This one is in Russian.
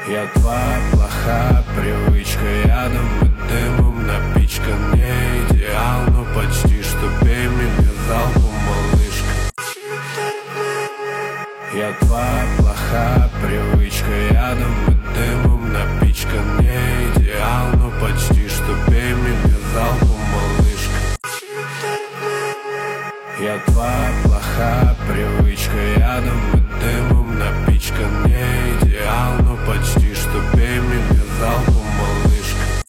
Я твоя плохая привычка, ядом и дымом напичкан. Не идеал, но почти что бей меня залпом, малышка. Я твоя плохая привычка, ядом и дымом напичкан. Не идеал, но почти что бей меня залпом, малышка. Я твоя плохая привычка, ядом и дымом напичкан. Не идеал, но почти что бей меня залпом, малышка.